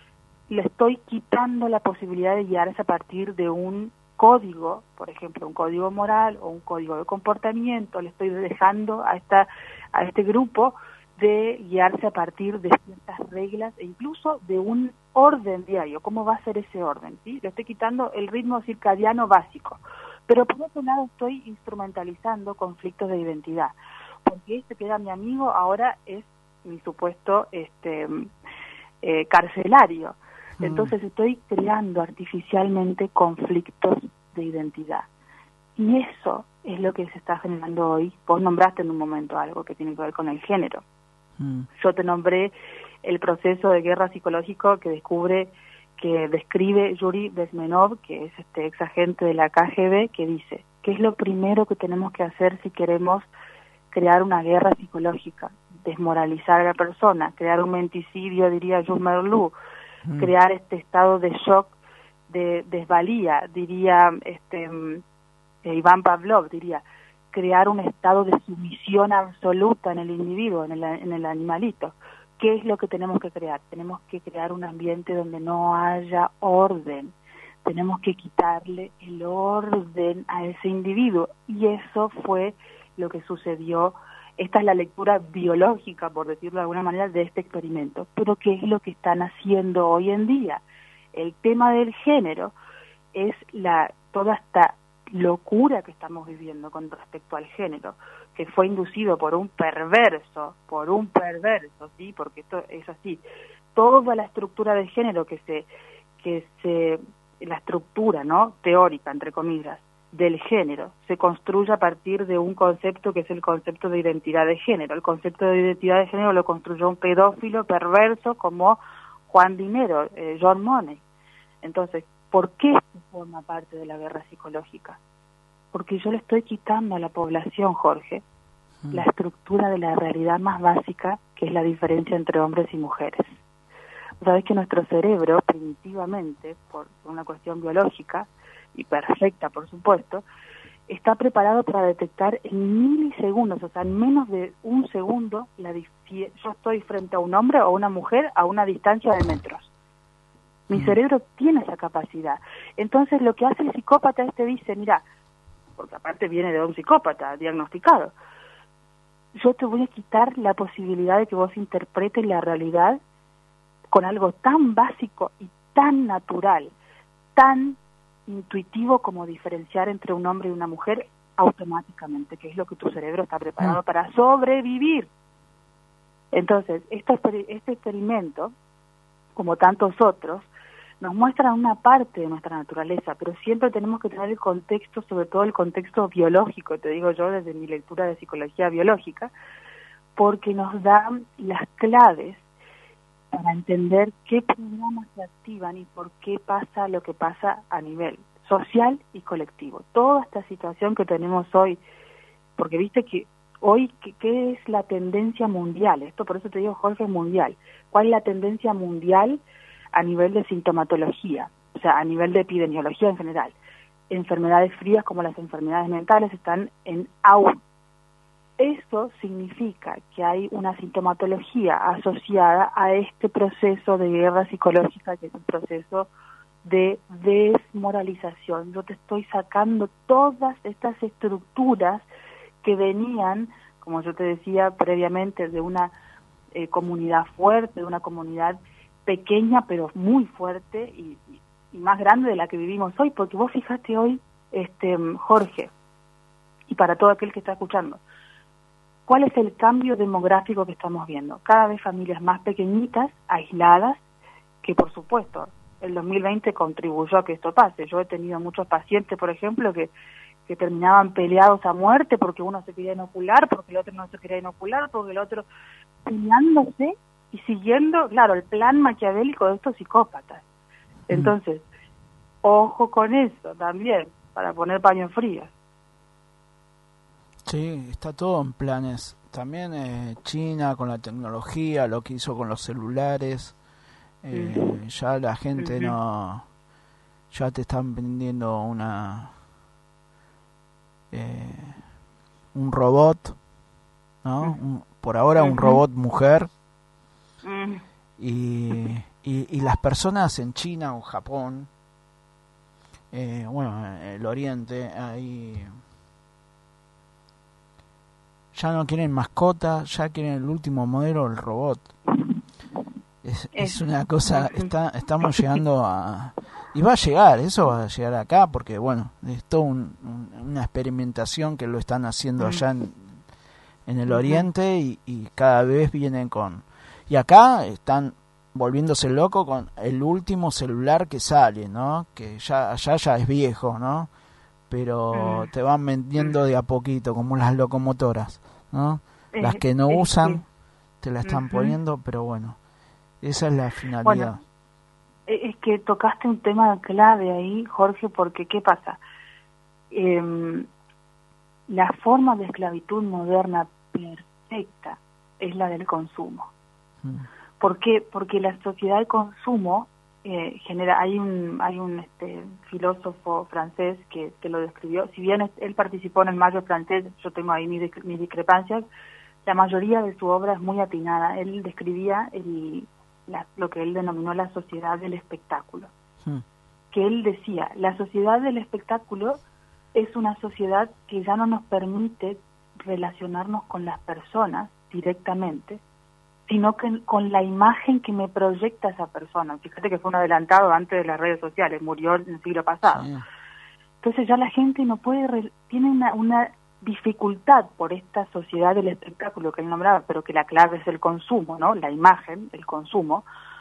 [SPEAKER 3] le estoy quitando la posibilidad de guiarse a partir de un código, por ejemplo, un código moral o un código de comportamiento. Le estoy dejando a esta a este grupo de guiarse a partir de ciertas reglas e incluso de un orden diario. ¿Cómo va a ser ese orden? ¿Sí? Le estoy quitando el ritmo circadiano básico. Pero por otro lado estoy instrumentalizando conflictos de identidad, porque este que era mi amigo ahora es mi supuesto este eh, carcelario. Entonces estoy creando artificialmente conflictos de identidad. Y eso es lo que se está generando hoy. Vos nombraste en un momento algo que tiene que ver con el género. Mm. Yo te nombré el proceso de guerra psicológico que descubre, que describe Yuri Bezmenov, que es este ex agente de la K G B, que dice, ¿qué es lo primero que tenemos que hacer si queremos crear una guerra psicológica? Desmoralizar a la persona, crear un menticidio, diría Jules Merleau, crear este estado de shock, de desvalía, diría este eh, Iván Pavlov, diría, crear un estado de sumisión absoluta en el individuo, en el, en el animalito. ¿Qué es lo que tenemos que crear? Tenemos que crear un ambiente donde no haya orden. Tenemos que quitarle el orden a ese individuo. Y eso fue lo que sucedió. Esta es la lectura biológica, por decirlo de alguna manera, de este experimento. Pero ¿qué es lo que están haciendo hoy en día? El tema del género es la toda esta locura que estamos viviendo con respecto al género, que fue inducido por un perverso, por un perverso, ¿sí? Porque esto es así. Toda la estructura de género que se, que se, la estructura, ¿no? Teórica, entre comillas, del género se construye a partir de un concepto que es el concepto de identidad de género. El concepto de identidad de género lo construyó un pedófilo perverso como Juan Dinero, eh, John Money. Entonces, ¿por qué esto forma parte de la guerra psicológica? Porque yo le estoy quitando a la población, Jorge, mm. la estructura de la realidad más básica, que es la diferencia entre hombres y mujeres. Sabes que nuestro cerebro, primitivamente, por una cuestión biológica, y perfecta, por supuesto, está preparado para detectar en milisegundos, o sea, en menos de un segundo, la dif- yo estoy frente a un hombre o una mujer a una distancia de metros. Mi mm. cerebro tiene esa capacidad. Entonces, lo que hace el psicópata este dice, mira, porque aparte viene de un psicópata diagnosticado, yo te voy a quitar la posibilidad de que vos interpretes la realidad con algo tan básico y tan natural, tan intuitivo como diferenciar entre un hombre y una mujer automáticamente, que es lo que tu cerebro está preparado mm. para sobrevivir. Entonces, este, este experimento, como tantos otros, nos muestra una parte de nuestra naturaleza, pero siempre tenemos que tener el contexto, sobre todo el contexto biológico, te digo yo desde mi lectura de psicología biológica, porque nos da las claves para entender qué programas se activan y por qué pasa lo que pasa a nivel social y colectivo. Toda esta situación que tenemos hoy, porque viste que hoy, ¿qué, qué es la tendencia mundial? Esto por eso te digo, Jorge, mundial. ¿Cuál es la tendencia mundial a nivel de sintomatología? O sea, a nivel de epidemiología en general. Enfermedades frías como las enfermedades mentales están en auge. Eso significa que hay una sintomatología asociada a este proceso de guerra psicológica, que es un proceso de desmoralización. Yo te estoy sacando todas estas estructuras que venían, como yo te decía previamente, de una eh, comunidad fuerte, de una comunidad pequeña pero muy fuerte y, y, y más grande de la que vivimos hoy, porque vos fijate hoy, este Jorge, y para todo aquel que está escuchando, ¿cuál es el cambio demográfico que estamos viendo? Cada vez familias más pequeñitas, aisladas, que por supuesto el dos mil veinte contribuyó a que esto pase. Yo he tenido muchos pacientes, por ejemplo, que, que terminaban peleados a muerte porque uno se quería inocular, porque el otro no se quería inocular, porque el otro peleándose y siguiendo, claro, el plan maquiavélico de estos psicópatas. Entonces, mm. ojo con eso también, para poner paños fríos.
[SPEAKER 2] Sí, está todo en planes. También eh, China con la tecnología, lo que hizo con los celulares, eh, uh-huh. ya la gente uh-huh. no, ya te están vendiendo una, eh, un robot, ¿no? Uh-huh. Un, por ahora uh-huh. un robot mujer uh-huh. y, y y las personas en China o Japón, eh, bueno, el Oriente, ahí ya no quieren mascotas, ya quieren el último modelo, el robot. Es, es una cosa, está, estamos llegando a... Y va a llegar, eso va a llegar acá, porque bueno, es toda un, un, una experimentación que lo están haciendo allá en, en el Oriente y, y cada vez vienen con... Y acá están volviéndose loco con el último celular que sale, ¿no? Que ya allá ya es viejo, ¿no? Pero te van vendiendo de a poquito, como las locomotoras, ¿no? Las que no usan, te la están poniendo, pero bueno, esa es la finalidad.
[SPEAKER 3] Bueno, es que tocaste un tema clave ahí, Jorge, porque ¿qué pasa? Eh, la forma de esclavitud moderna perfecta es la del consumo. Mm. ¿Por qué? Porque la sociedad de consumo eh, genera, hay un hay un este filósofo francés que, que lo describió, si bien él participó en el Mayo francés, yo tengo ahí mis, mis discrepancias, la mayoría de su obra es muy atinada. Él describía el, la, lo que él denominó la sociedad del espectáculo. Sí. Que él decía, la sociedad del espectáculo es una sociedad que ya no nos permite relacionarnos con las personas directamente, sino que con la imagen que me proyecta esa persona. Fíjate que fue un adelantado antes de las redes sociales, murió en el siglo pasado. Sí. Entonces ya la gente no puede, re, tiene una, una dificultad por esta sociedad del espectáculo que él nombraba, pero que la clave es el consumo, ¿no? La imagen, el consumo.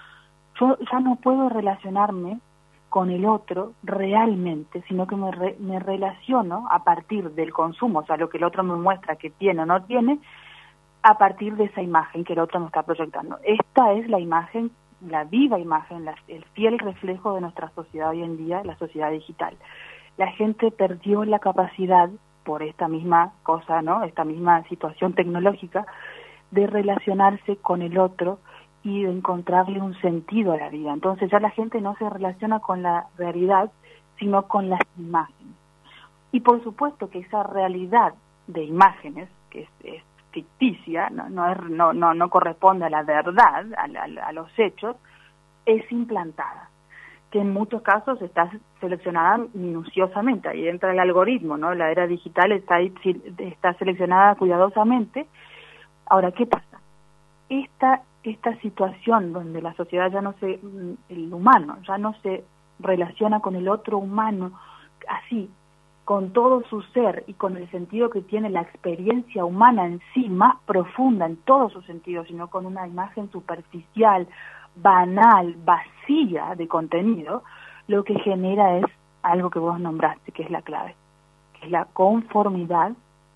[SPEAKER 3] Yo ya no puedo relacionarme con el otro realmente, sino que me, re, me relaciono a partir del consumo, o sea, lo que el otro me muestra que tiene o no tiene, a partir de esa imagen que el otro me está proyectando. Esta es la imagen, la viva imagen, la, el fiel reflejo de nuestra sociedad hoy en día, la sociedad digital. La gente perdió la capacidad, por esta misma cosa, ¿no? Esta misma situación tecnológica, de relacionarse con el otro y de encontrarle un sentido a la vida. Entonces ya la gente no se relaciona con la realidad, sino con las imágenes. Y por supuesto que esa realidad de imágenes, que es, es ficticia, no, no, es, no, no, no corresponde a la verdad, a, a, a los hechos, es implantada, que en muchos casos está seleccionada minuciosamente, ahí entra el algoritmo, ¿no? La era digital está, ahí, está seleccionada cuidadosamente. Ahora, ¿qué pasa? Esta, esta situación donde la sociedad ya no se, el humano, ya no se relaciona con el otro humano así, con todo su ser y con el sentido que tiene la experiencia humana en sí, más profunda en todos sus sentidos, sino con una imagen superficial, banal, vacía de contenido, lo que genera es algo que vos nombraste, que es la clave, que es la conformidad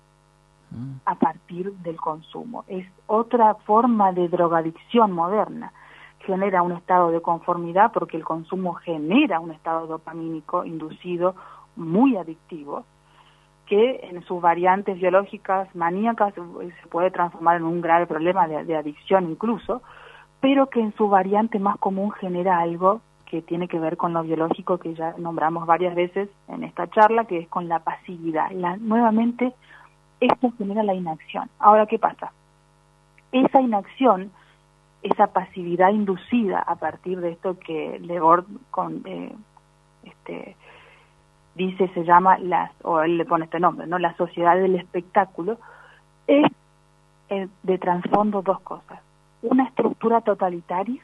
[SPEAKER 3] a partir del consumo. Es otra forma de drogadicción moderna, genera un estado de conformidad porque el consumo genera un estado dopamínico inducido muy adictivo, que en sus variantes biológicas maníacas se puede transformar en un grave problema de, de adicción incluso, pero que en su variante más común genera algo que tiene que ver con lo biológico que ya nombramos varias veces en esta charla, que es con la pasividad. La, nuevamente, esto genera la inacción. Ahora, ¿qué pasa? Esa inacción, esa pasividad inducida a partir de esto que Lebord con, eh, este, dice, se llama, las, o él le pone este nombre, ¿no? La sociedad del espectáculo, es eh, de trasfondo dos cosas. Una estructura totalitaria,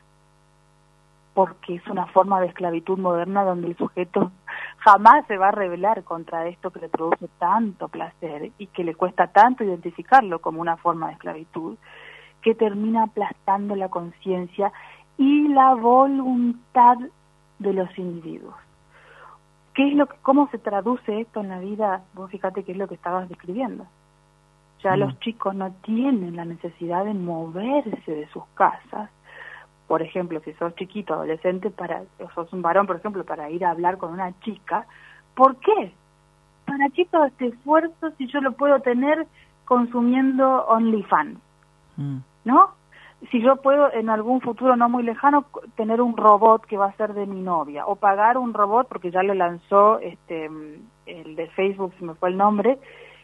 [SPEAKER 3] porque es una forma de esclavitud moderna donde el sujeto jamás se va a rebelar contra esto que le produce tanto placer y que le cuesta tanto identificarlo como una forma de esclavitud, que termina aplastando la conciencia y la voluntad de los individuos. ¿Qué es lo que, cómo se traduce esto en la vida? Vos fíjate qué es lo que estabas describiendo. Ya mm. los chicos no tienen la necesidad de moverse de sus casas. Por ejemplo, si sos chiquito, adolescente, para, o sos un varón, por ejemplo, para ir a hablar con una chica, ¿por qué? ¿Para qué todo este esfuerzo si yo lo puedo tener consumiendo OnlyFans? Mm. ¿No? Si yo puedo en algún futuro no muy lejano tener un robot que va a ser de mi novia, o pagar un robot, porque ya lo lanzó este el de Facebook, se me fue el nombre,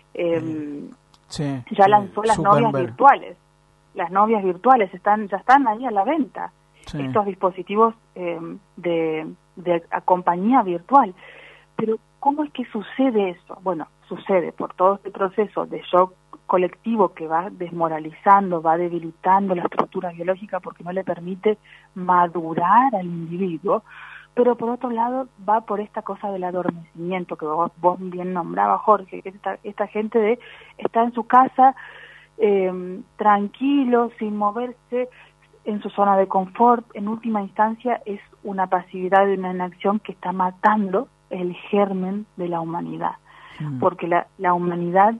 [SPEAKER 3] eh, sí, ya lanzó sí, las novias virtuales. Las novias virtuales están ya están ahí a la venta. Sí. Estos dispositivos eh, de, de compañía virtual. Pero ¿cómo es que sucede eso? Bueno, sucede por todo este proceso de shock colectivo que va desmoralizando, va debilitando la estructura biológica porque no le permite madurar al individuo, pero por otro lado va por esta cosa del adormecimiento que vos, vos bien nombrabas, Jorge, que esta, esta gente de está en su casa eh, tranquilo, sin moverse, en su zona de confort. En última instancia es una pasividad y una inacción que está matando el germen de la humanidad, mm. porque la, la humanidad,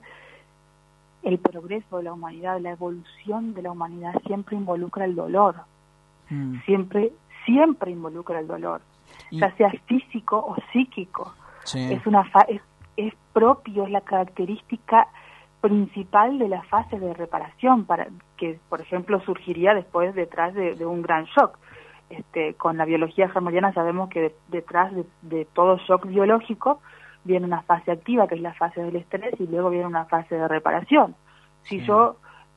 [SPEAKER 3] el progreso de la humanidad, la evolución de la humanidad siempre involucra el dolor, mm. siempre, siempre involucra el dolor, y... ya sea físico o psíquico. Sí. Es una fa es, es propio, es la característica principal de la fase de reparación, para que, por ejemplo, surgiría después detrás de, de un gran shock. Este, con la biología hermeliana sabemos que de, detrás de, de todo shock biológico viene una fase activa, que es la fase del estrés, y luego viene una fase de reparación. Si sí. yo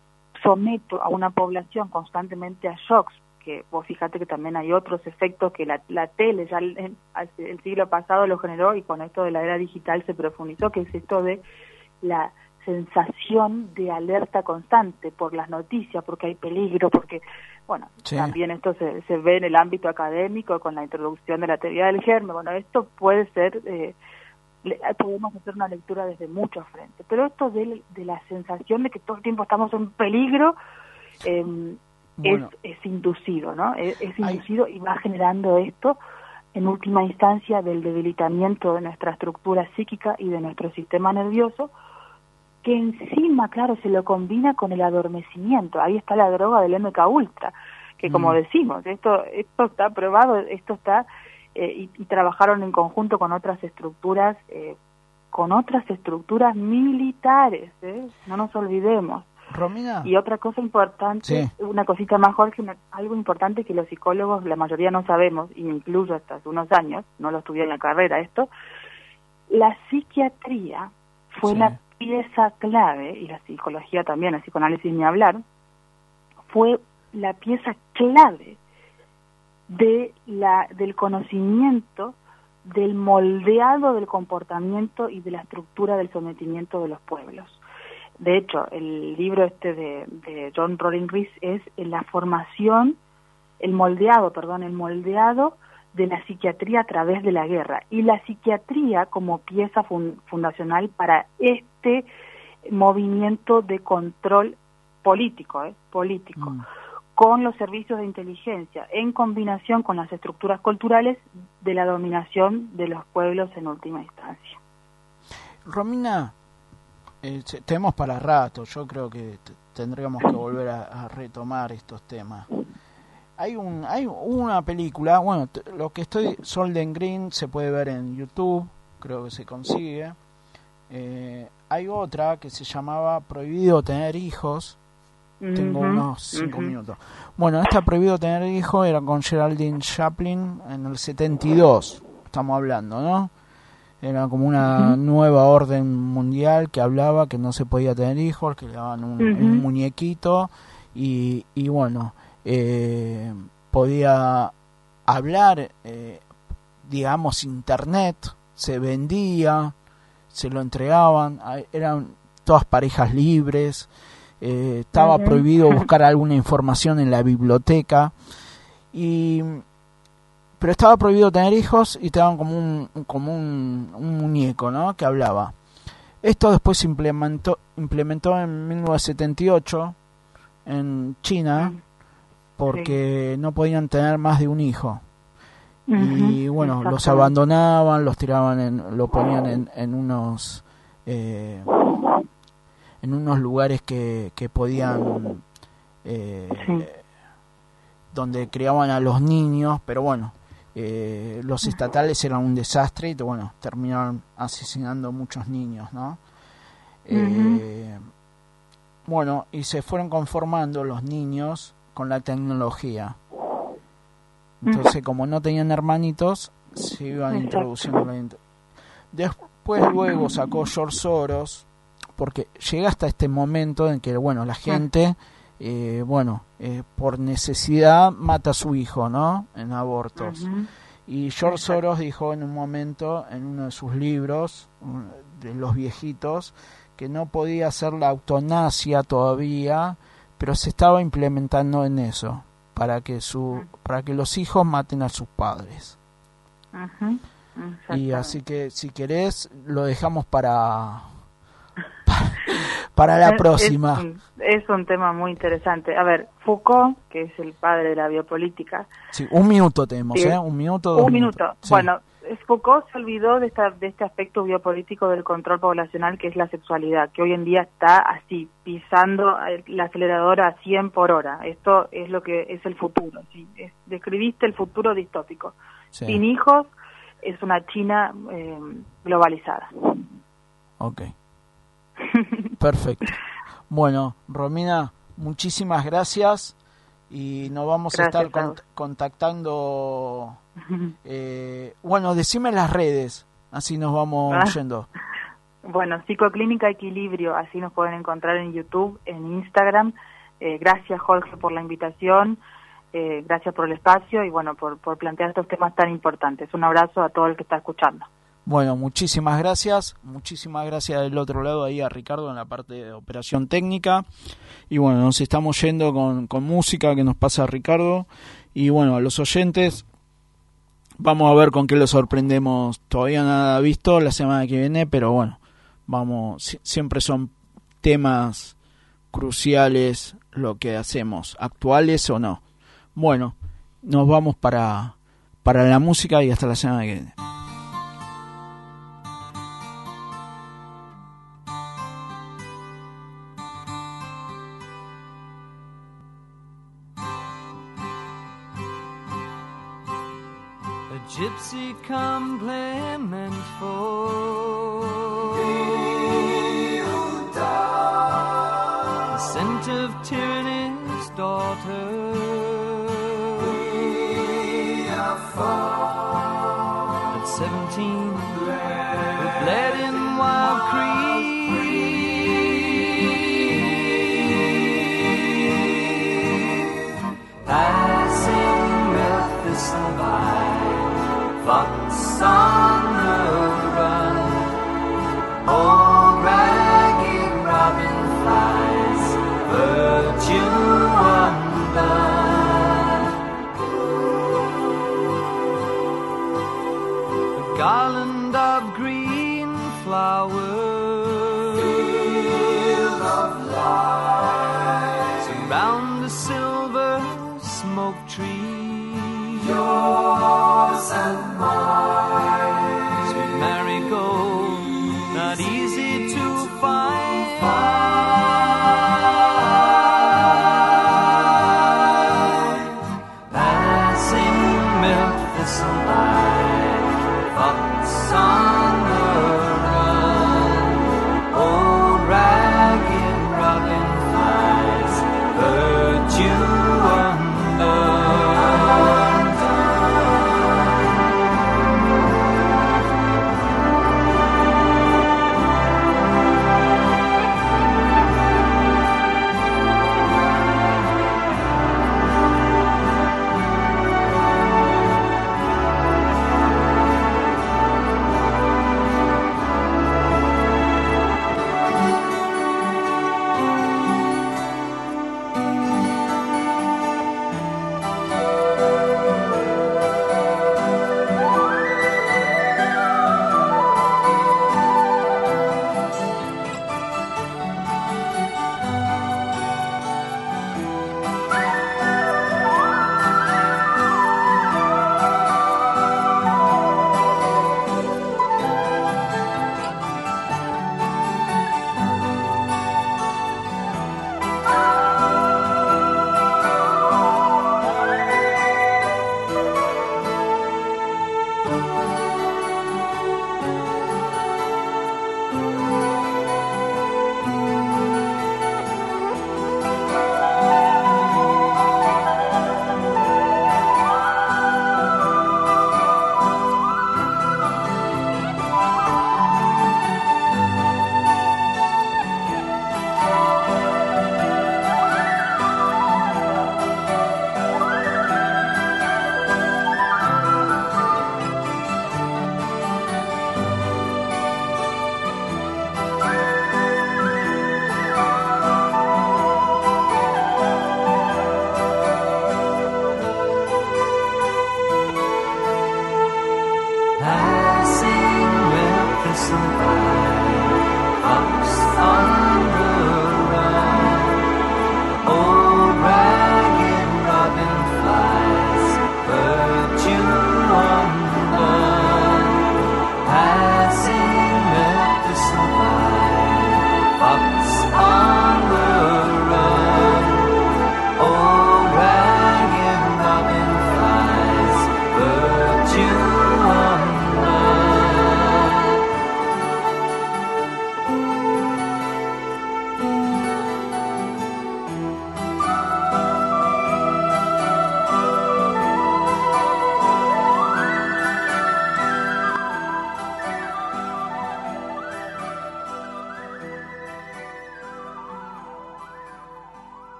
[SPEAKER 3] someto a una población constantemente a shocks, que vos fíjate que también hay otros efectos que la, la tele ya el, el siglo pasado lo generó, y con esto de la era digital se profundizó, que es esto de la sensación de alerta constante por las noticias, porque hay peligro, porque, bueno, sí. también esto se, se ve en el ámbito académico con la introducción de la teoría del germen. Bueno, esto puede ser, eh, le, podemos hacer una lectura desde muchos frentes, pero esto de, de la sensación de que todo el tiempo estamos en peligro eh, bueno. es, es inducido, ¿no? Es, es inducido hay... y va generando esto, en última instancia, del debilitamiento de nuestra estructura psíquica y de nuestro sistema nervioso, que encima, claro, se lo combina con el adormecimiento. Ahí está la droga del M K Ultra, que como mm. decimos, esto esto está probado, esto está, eh, y, y trabajaron en conjunto con otras estructuras, eh, con otras estructuras militares, ¿eh? No nos olvidemos.
[SPEAKER 2] Romina.
[SPEAKER 3] Y otra cosa importante, sí. una cosita más, Jorge, algo importante que los psicólogos, la mayoría no sabemos, y me incluyo hasta hace unos años, no lo estudié en la carrera esto, la psiquiatría fue sí. la pieza clave, y la psicología también, el psicoanálisis ni hablar, fue la pieza clave de la del conocimiento del moldeado del comportamiento y de la estructura del sometimiento de los pueblos. De hecho, el libro este de, de John Rollin Rees es la formación, el moldeado, perdón, el moldeado de la psiquiatría a través de la guerra, y la psiquiatría como pieza fun fundacional para este movimiento de control político, ¿eh? político, mm. con los servicios de inteligencia, en combinación con las estructuras culturales de la dominación de los pueblos en última instancia.
[SPEAKER 2] Romina, eh, tenemos para rato, yo creo que tendríamos que volver a, a retomar estos temas. hay un hay una película, bueno, t- lo que estoy, Solden Green, se puede ver en YouTube, creo que se consigue. Eh, hay otra que se llamaba Prohibido tener hijos. Tengo
[SPEAKER 3] Ujú,
[SPEAKER 2] unos cinco
[SPEAKER 3] ujú.
[SPEAKER 2] minutos. Bueno, esta Prohibido tener hijos era con Geraldine Chaplin en el setenta y dos, estamos hablando, ¿no? Era como una
[SPEAKER 3] Ujú.
[SPEAKER 2] nueva orden mundial que hablaba que no se podía tener hijos, que le daban un,
[SPEAKER 3] Ujú.
[SPEAKER 2] un muñequito y, y bueno, eh, podía hablar, eh, digamos, internet, se vendía, se lo entregaban, a- eran todas parejas libres, eh, estaba
[SPEAKER 3] Ujú.
[SPEAKER 2] prohibido buscar alguna información en la biblioteca, y pero estaba prohibido tener hijos y te daban como un como un, un muñeco, ¿no? Que hablaba. Esto después se implementó implementó en mil novecientos setenta y ocho en China
[SPEAKER 3] Mm.
[SPEAKER 2] porque no podían tener más de un hijo. Y
[SPEAKER 3] Ujú,
[SPEAKER 2] bueno, los
[SPEAKER 3] exactamente.
[SPEAKER 2] abandonaban, los tiraban, en, lo ponían en, en unos eh, en unos lugares que, que podían eh,
[SPEAKER 3] Sí.
[SPEAKER 2] donde criaban a los niños, pero bueno, eh, los estatales eran un desastre y bueno, terminaron asesinando muchos niños, ¿no? Eh, bueno, y se fueron conformando los niños con la tecnología. Entonces, como no tenían hermanitos, se iban
[SPEAKER 3] Exacto.
[SPEAKER 2] introduciendo la int- Después luego sacó George Soros, porque llega hasta este momento en que, bueno, la gente, eh, bueno, eh, por necesidad mata a su hijo, ¿no? En abortos.
[SPEAKER 3] Ujú.
[SPEAKER 2] Y George
[SPEAKER 3] Exacto.
[SPEAKER 2] Soros dijo en un momento, en uno de sus libros, un- de los viejitos, que no podía hacer la eutanasia todavía, pero se estaba implementando en eso, para que su, para que los hijos maten a sus padres.
[SPEAKER 3] Ujú.
[SPEAKER 2] Y
[SPEAKER 3] Exactamente.
[SPEAKER 2] así que si querés lo dejamos para para, para la
[SPEAKER 3] Es-
[SPEAKER 2] próxima.
[SPEAKER 3] Es un, es un tema muy interesante. A ver, Foucault, que es el padre de la biopolítica.
[SPEAKER 2] Sí, un minuto tenemos,
[SPEAKER 3] Sí.
[SPEAKER 2] ¿eh? Un minuto, dos
[SPEAKER 3] Un
[SPEAKER 2] minutos.
[SPEAKER 3] minuto.
[SPEAKER 2] Sí.
[SPEAKER 3] Bueno, es- Foucault se olvidó de, esta, de este aspecto biopolítico del control poblacional que es la sexualidad, que hoy en día está así, pisando el- la aceleradora a cien por hora. Esto es lo que es el futuro. ¿Sí? Es- describiste el futuro distópico.
[SPEAKER 2] Sí.
[SPEAKER 3] Sin hijos es una China eh, globalizada.
[SPEAKER 2] Ok. Perfecto. Bueno, Romina, muchísimas gracias y nos vamos
[SPEAKER 3] Gracias
[SPEAKER 2] a
[SPEAKER 3] a
[SPEAKER 2] estar
[SPEAKER 3] vos.
[SPEAKER 2] cont- contactando. Eh, bueno, decime las redes, así nos vamos
[SPEAKER 3] Ah.
[SPEAKER 2] yendo.
[SPEAKER 3] Bueno, Psicoclínica Equilibrio, así nos pueden encontrar en YouTube, en Instagram. Eh, gracias, Jorge, por la invitación, eh, gracias por el espacio y bueno, por, por plantear estos temas tan importantes. Un abrazo a todo el que está escuchando.
[SPEAKER 2] Bueno, muchísimas gracias, muchísimas gracias del otro lado ahí a Ricardo en la parte de operación técnica. Y bueno, nos estamos yendo con, con música que nos pasa Ricardo. Y bueno, a los oyentes, vamos a ver con qué los sorprendemos. Todavía nada visto la semana que viene, pero bueno, vamos, si- siempre son temas cruciales lo que hacemos, actuales o no. Bueno, nos vamos para, para la música y hasta la semana que viene.
[SPEAKER 4] A gypsy compliment for the scent of tyranny's daughter. At seventeen, who bled in Wild Creek, passing Memphis by. Fox on the run, old ragged robin flies, virtue undone.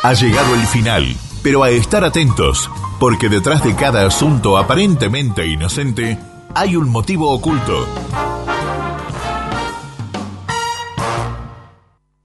[SPEAKER 1] Ha llegado el final, pero a estar atentos, porque detrás de cada asunto aparentemente inocente hay un motivo oculto.